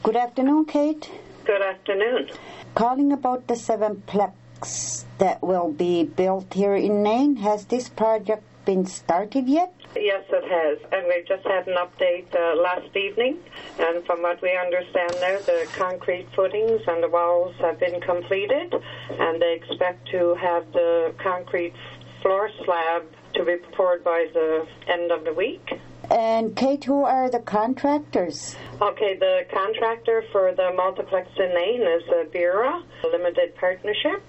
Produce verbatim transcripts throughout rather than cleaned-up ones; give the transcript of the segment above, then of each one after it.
Good afternoon, Kate. Good afternoon. Calling about the sevenplex that will be built here in Nain. Has this project been started yet? Yes, it has. And we just had an update uh, last evening. And from what we understand now, the concrete footings and the walls have been completed. And they expect to have the concrete floor slab to be poured by the end of the week. And Kate, who are the contractors? Okay, the contractor for the multiplex in Nain is uh, Bira Limited Partnership.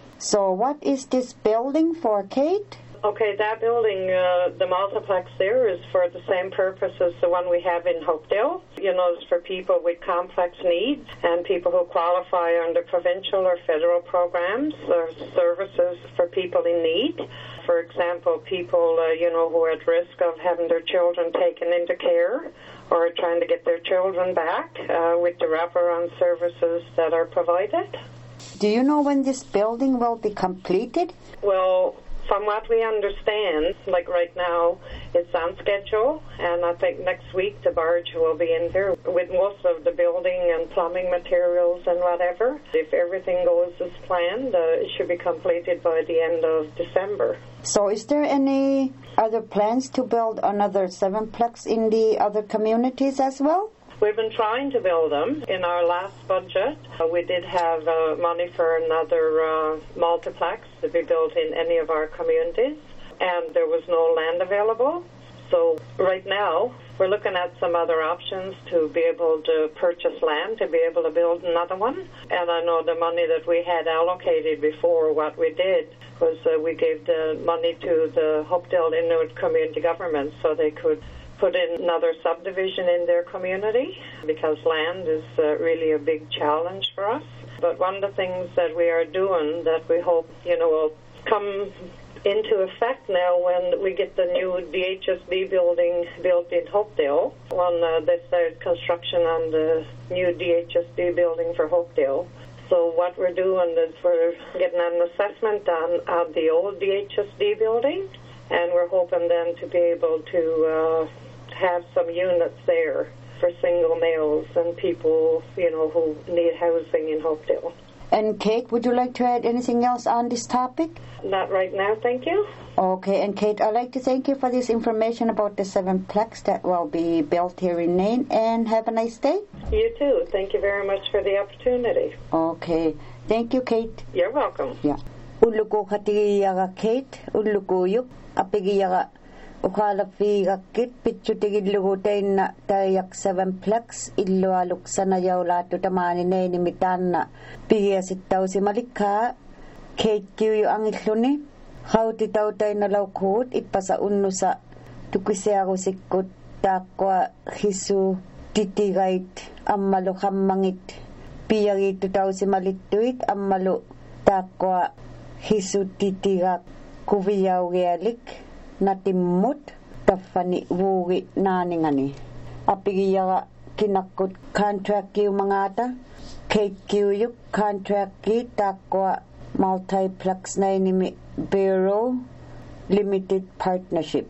So what is this building for, Kate? Okay, that building, uh, the multiplex there is for the same purpose as the one we have in Hopedale. You know, it's for people with complex needs and people who qualify under provincial or federal programs or services for people in need. For example, people, uh, you know, who are at risk of having their children taken into care or trying to get their children back uh, with the wraparound services that are provided. Do you know when this building will be completed? Well, from what we understand, like right now, it's on schedule, and I think next week the barge will be in there with most of the building and plumbing materials and whatever. If everything goes as planned, uh, it should be completed by the end of December. So is there any other plans to build another sevenplex in the other communities as well? We've been trying to build them. In our last budget, uh, we did have uh, money for another uh, multiplex to be built in any of our communities, and there was no land available. So right now, we're looking at some other options to be able to purchase land, to be able to build another one. And I know the money that we had allocated before, what we did was uh, we gave the money to the Hopedale Inuit Community Government so they could put in another subdivision in their community because land is uh, really a big challenge for us. But one of the things that we are doing that we hope, you know, will come into effect now when we get the new D H S B building built in Hopedale, when uh, they start construction on the new D H S B building for Hopedale. So what we're doing is we're getting an assessment on, on the old D H S B building, and we're hoping then to be able to uh, have some units there for single males and people, you know, who need housing in Hopedale. And Kate, would you like to add anything else on this topic? Not right now, thank you. Okay, and Kate, I'd like to thank you for this information about the sevenplex that will be built here in Nain, and have a nice day. You too. Thank you very much for the opportunity. Okay. Thank you, Kate. You're welcome. Yeah. Uluko khatigiyaga Kate, ulukuyuk, apigiyaga ukalafiga kit pichutigilugutaina tayak sevenplex illualuk sanayaulatu tamani neini mitanna pigiasittausi malikha Kate kiuyu angilluni hauti tautaina laukut ipasa unnusa tukisiagusikkut taaqwa hisu titigait ammalu hammangit piyagitu tausi malittuit ammalu taaqwa hisu titiga kuviyaugialik natimmut taffani vuugi naaningani apigiyaga kinakkut contract kiu mangata Kate kiuyuk contract ki taaqwa multiplex nainimi Bureau Limited Partnership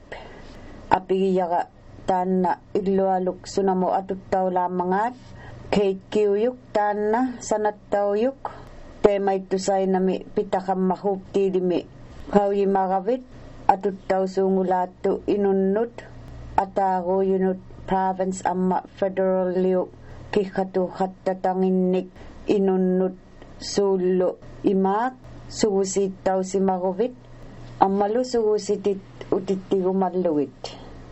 apigiyaga tanna illualuk sunamo atuttaulamangat Kate kiuyuk tanna sanattauyuk temaitussainami pitakammahuptiidimi kauyimagavit atuttausungulaattu inunnut ataaguyunut province amma federal liu kikhatu hattatanginnik inunnut suullu imaak sugusiittausimaguvit ammalu sugusitit utittigumalluit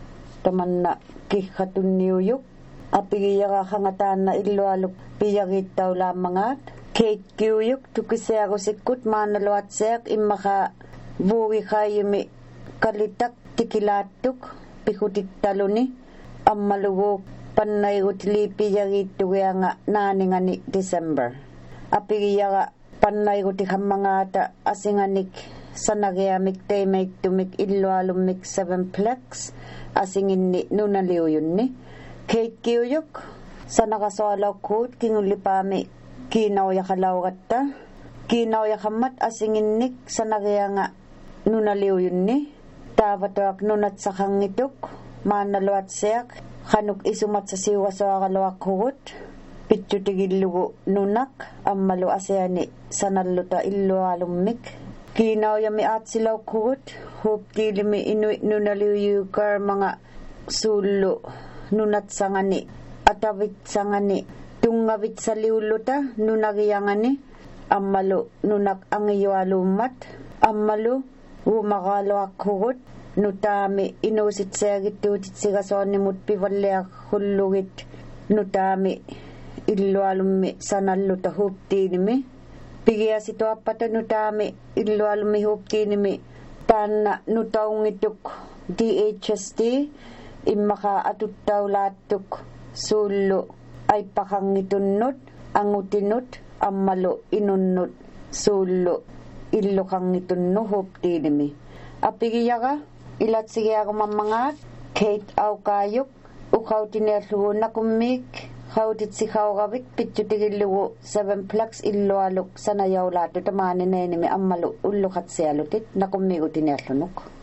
tamanna kikhatunniuyuk apigiyaga hangataanna illualuk piyagiittaulaamangaat Kate kiuyuk tukisiagusikkut maanaluatseaq immaqa vuugiqaayimi kalitak tikilaattuk pikutittaluni ammaluguk pannaigutli piyagiittugianga naaningani December apigiyaga pannaigutihammangaata asinganik sanagiamik teimeittumik illualummik sevenplex asinginni nunaliuyunni Kate kiuyuk sanaqasualaukkuut kingullipaami kiinauyakalaugatta kiinauyakammat asinginnik sanagianga nunaliuyunni taavatuak nunatsaqangituk maanaluatsiaq qanuk isumatsasiugasoaqaluaqhugut pitchutigillugu nunak ammalu aseani sanalluta illualummik kiinauyami aatsilaukkugut huuptiilimi inuit nunaliyukar mga suullu nunatsangani atavitsangani tungavitsaliulluta nunagiyangani ammalu nunak angiyualummat ammalu umaqaluaqqugut nutaami inuusitseagittuutitsigasoonnimut pivalliaqhullugit nutaami illualummi sanalluta huuptiinimi pigiasituappata nutaami illualummi huuptiinimi taanna nutaungituk D H S T immaqa atuttaulaattuk suullu aippaqangitunnut angutinut ammalu inunnut suullu illuqangitunnu huuptiinimi apigiyaqa ilatsigiagumammagaat Kate Aukaayuk uqautiniallugunakummik qautitsiqauqavik pitchutigillugu seven plex illualuk sanayaulaatu tamaanineanimi ammalu ulluqatsialutit nakummigutiniallunuk